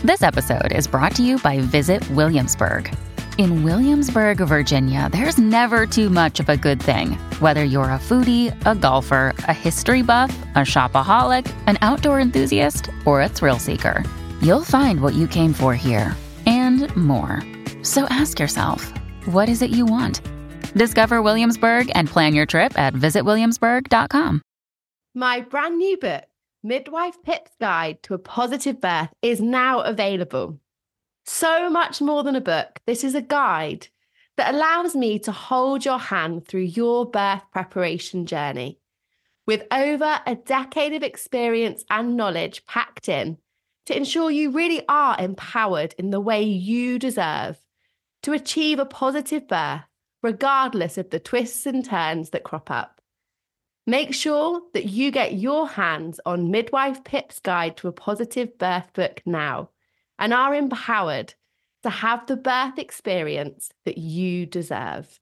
This episode is brought to you by Visit Williamsburg. In Williamsburg, Virginia, there's never too much of a good thing. Whether you're a foodie, a golfer, a history buff, a shopaholic, an outdoor enthusiast, or a thrill seeker, you'll find what you came for here and more. So ask yourself, what is it you want? Discover Williamsburg and plan your trip at visitwilliamsburg.com. My brand new book, Midwife Pip's Guide to a Positive Birth, is now available. So much more than a book, this is a guide that allows me to hold your hand through your birth preparation journey. With over a decade of experience and knowledge packed in to ensure you really are empowered in the way you deserve to achieve a positive birth, regardless of the twists and turns that crop up. Make sure that you get your hands on Midwife Pip's Guide to a Positive Birth book now and are empowered to have the birth experience that you deserve.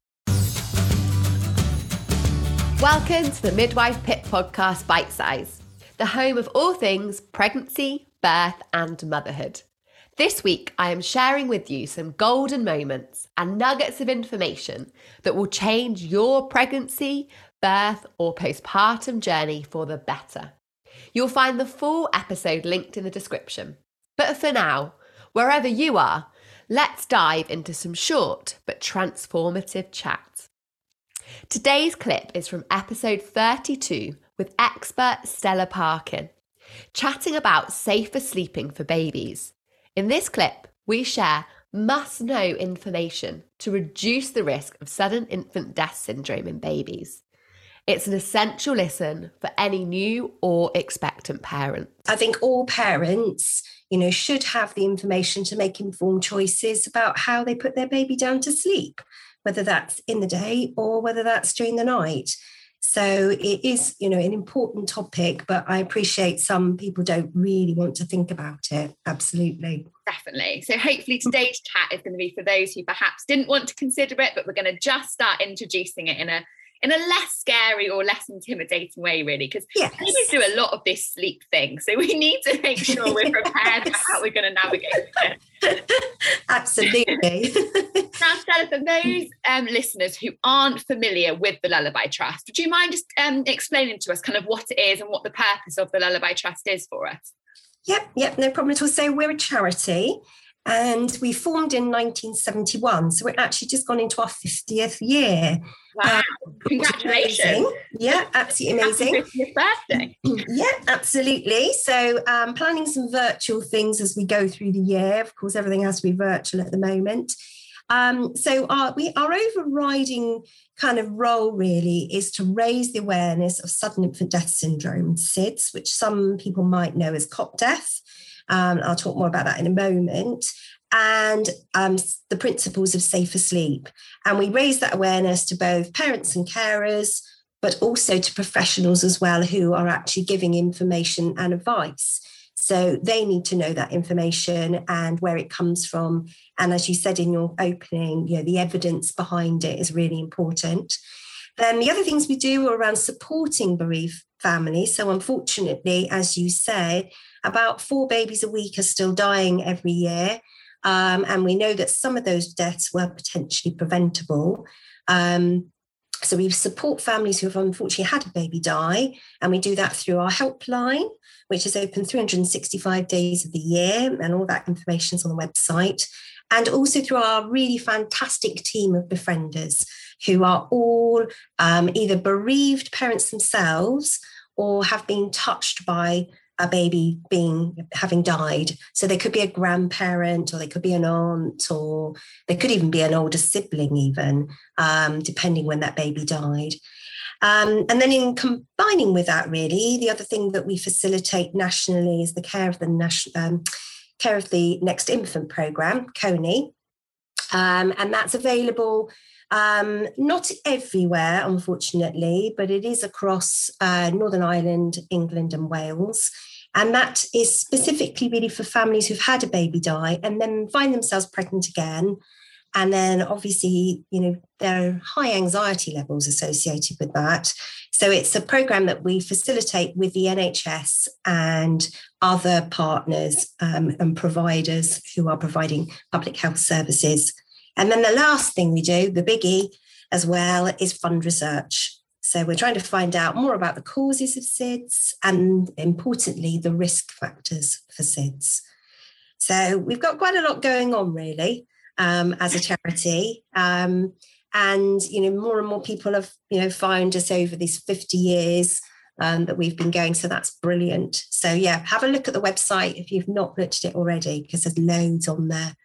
Welcome to the Midwife Pip Podcast Bite Size, the home of all things pregnancy, birth and motherhood. This week, I am sharing with you some golden moments and nuggets of information that will change your pregnancy, birth or postpartum journey for the better. You'll find the full episode linked in the description. But for now, wherever you are, let's dive into some short but transformative chat. Today's clip is from episode 32 with expert Stella Parkin, chatting about safer sleeping for babies. In this clip, we share must-know information to reduce the risk of sudden infant death syndrome in babies. It's an essential listen for any new or expectant parent. I think all parents, should have the information to make informed choices about how they put their baby down to sleep, whether that's in the day or whether that's during the night. So it is, an important topic, but I appreciate some people don't really want to think about it. Absolutely. Definitely. So hopefully today's chat is going to be for those who perhaps didn't want to consider it, but we're going to just start introducing it in a less scary or less intimidating way, really, because babies do a lot of this sleep thing. So we need to make sure we're prepared for how we're going to navigate it. Absolutely. Now, Stella, for those listeners who aren't familiar with the Lullaby Trust, would you mind just explaining to us kind of what it is and what the purpose of the Lullaby Trust is for us? Yep, no problem at all. So we're a charity. And we formed in 1971. So we're actually just gone into our 50th year. Wow. Congratulations. Yeah, absolutely amazing. Happy 50th birthday. Yeah, absolutely. So planning some virtual things as we go through the year. Of course, everything has to be virtual at the moment. So our overriding kind of role really is to raise the awareness of sudden infant death syndrome, SIDS, which some people might know as cot death. I'll talk more about that in a moment, and the principles of safer sleep. And we raise that awareness to both parents and carers, but also to professionals as well who are actually giving information and advice. So they need to know that information and where it comes from. And as you said in your opening, the evidence behind it is really important. Then the other things we do are around supporting bereaved families. So unfortunately, as you said, about 4 babies a week are still dying every year. And we know that some of those deaths were potentially preventable. So we support families who have unfortunately had a baby die. And we do that through our helpline, which is open 365 days of the year. And all that information is on the website. And also through our really fantastic team of befrienders who are all either bereaved parents themselves or have been touched by a baby having died. So they could be a grandparent, or they could be an aunt, or they could even be an older sibling even, depending when that baby died. And then in combining with that, really, the other thing that we facilitate nationally is the Care of the Next Infant Programme, CONI. And that's available not everywhere, unfortunately, but it is across Northern Ireland, England and Wales. And that is specifically really for families who've had a baby die and then find themselves pregnant again And then obviously, there are high anxiety levels associated with that. So it's a program that we facilitate with the NHS and other partners and providers who are providing public health services. And then the last thing we do, the biggie as well, is fund research. So we're trying to find out more about the causes of SIDS and, importantly, the risk factors for SIDS. So we've got quite a lot going on, really, as a charity. And, more and more people have, found us over these 50 years that we've been going. So that's brilliant. So, yeah, have a look at the website if you've not looked at it already, because there's loads on there.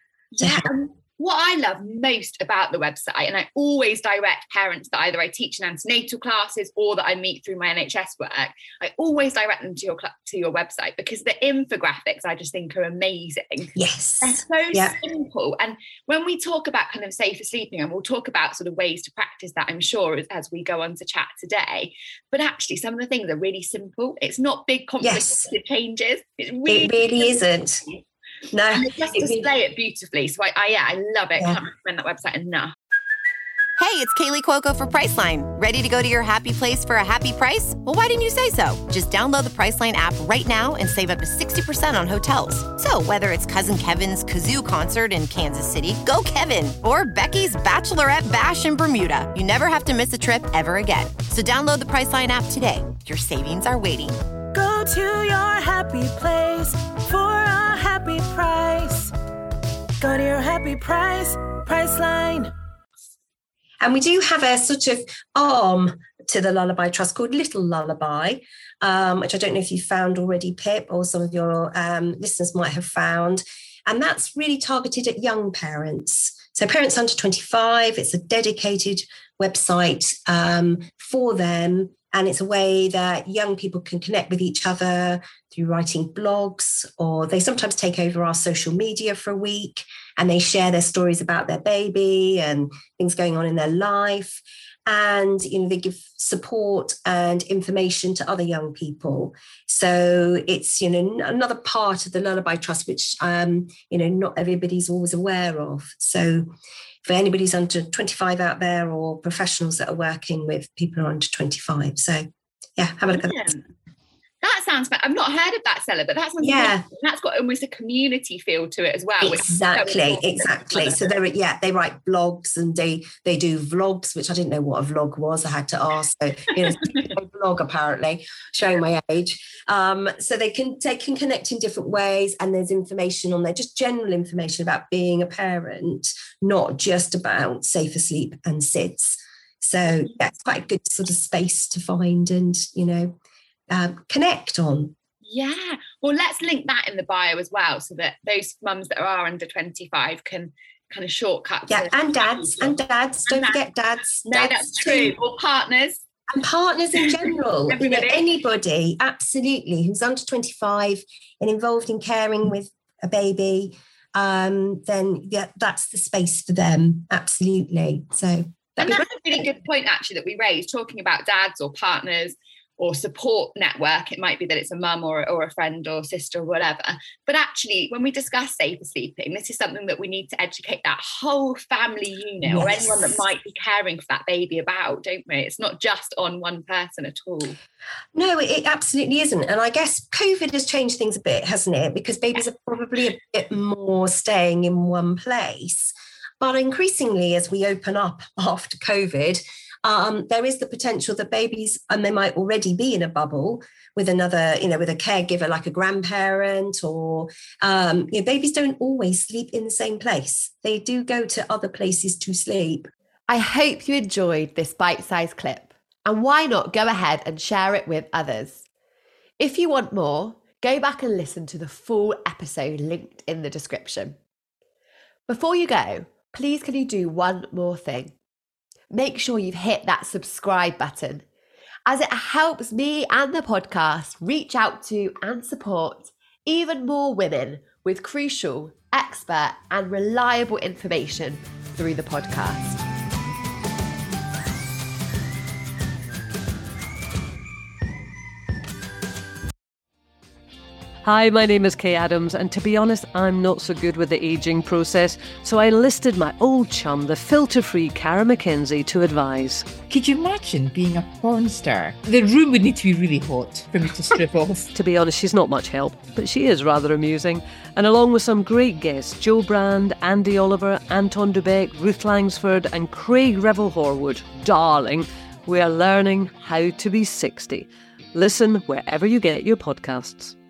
What I love most about the website, and I always direct parents that either I teach in antenatal classes or that I meet through my NHS work, I always direct them to your website, because the infographics I just think are amazing. Yes. They're so simple. And when we talk about kind of safer sleeping, and we'll talk about sort of ways to practice that, I'm sure, as we go on to chat today, but actually some of the things are really simple. It's not big complicated changes. It really isn't. No, and they just display it beautifully. So I love it. Can't recommend that website enough. Hey, it's Kaylee Cuoco for Priceline. Ready to go to your happy place for a happy price? Well, why didn't you say so? Just download the Priceline app right now and save up to 60% on hotels. So whether it's Cousin Kevin's Kazoo Concert in Kansas City, go Kevin, or Becky's Bachelorette Bash in Bermuda, you never have to miss a trip ever again. So download the Priceline app today. Your savings are waiting. Go to your happy place for a happy price. Go to your happy price, Priceline. And we do have a sort of arm to the Lullaby Trust called Little Lullaby, which I don't know if you found already, Pip, or some of your listeners might have found. And that's really targeted at young parents. So parents under 25, it's a dedicated website for them. And it's a way that young people can connect with each other through writing blogs, or they sometimes take over our social media for a week and they share their stories about their baby and things going on in their life. And, they give support and information to other young people. So it's, another part of the Lullaby Trust, which, not everybody's always aware of. So for anybody who's under 25 out there, or professionals that are working with people who are under 25. So, yeah, have a look at that. That sounds fun. I've not heard of that, Stella, but that sounds amazing. That's got almost a community feel to it as well. Exactly. So they write blogs and they do vlogs, which I didn't know what a vlog was. I had to ask. So, a vlog apparently, showing my age. So they can connect in different ways, and there's information on there, just general information about being a parent, not just about safer sleep and SIDS. So it's quite a good sort of space to find and, connect on. Yeah. Well, let's link that in the bio as well, so that those mums that are under 25 can kind of shortcut. Yeah, and dads. Don't forget dads. No, that's true. Or partners. And partners in general. Anybody, absolutely, who's under 25 and involved in caring with a baby, then that's the space for them. Absolutely. So and that's a really good point, actually, that we raised, talking about dads or partners or support network. It might be that it's a mum or a friend or sister or whatever. But actually, when we discuss safer sleeping, this is something that we need to educate that whole family unit or anyone that might be caring for that baby about, don't we? It's not just on one person at all. No, it absolutely isn't. And I guess COVID has changed things a bit, hasn't it? Because babies are probably a bit more staying in one place. But increasingly, as we open up after COVID, there is the potential that babies, and they might already be in a bubble with another, with a caregiver like a grandparent, or babies don't always sleep in the same place. They do go to other places to sleep. I hope you enjoyed this bite-sized clip, and why not go ahead and share it with others? If you want more, go back and listen to the full episode linked in the description. Before you go, please can you do one more thing? Make sure you've hit that subscribe button, as it helps me and the podcast reach out to and support even more women with crucial, expert and reliable information through the podcast. Hi, my name is Kay Adams, and to be honest, I'm not so good with the ageing process, so I enlisted my old chum, the filter-free Cara McKenzie, to advise. Could you imagine being a porn star? The room would need to be really hot for me to strip off. To be honest, she's not much help, but she is rather amusing. And along with some great guests, Jo Brand, Andy Oliver, Anton Du Beke, Ruth Langsford and Craig Revel-Horwood, darling, we are learning how to be 60. Listen wherever you get your podcasts.